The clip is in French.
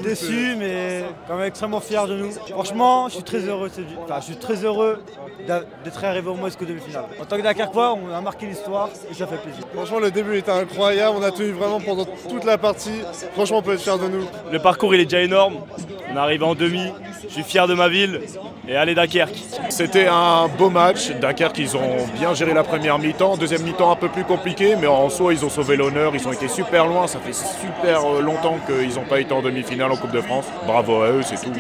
déçu, mais quand même extrêmement fier de nous. Franchement, je suis très heureux. D'être arrivé au moins jusqu'au demi-finale. En tant que Dunkerquois, on a marqué l'histoire et ça fait plaisir. Franchement, le début était incroyable. On a tenu vraiment pendant toute la partie. Franchement, on peut être fier de nous. Le parcours, il est déjà énorme. On est arrivé en demi. Je suis fier de ma ville. Et allez Dunkerque. C'était un beau match. Dunkerque, ils ont bien géré la première mi-temps. Deuxième mi-temps un peu plus compliqué, mais en soi, ils ont sauvé l'honneur. Ils ont été super loin. Ça fait super longtemps qu'ils n'ont pas été en demi-finale en Coupe de France. Bravo à eux, c'est tout.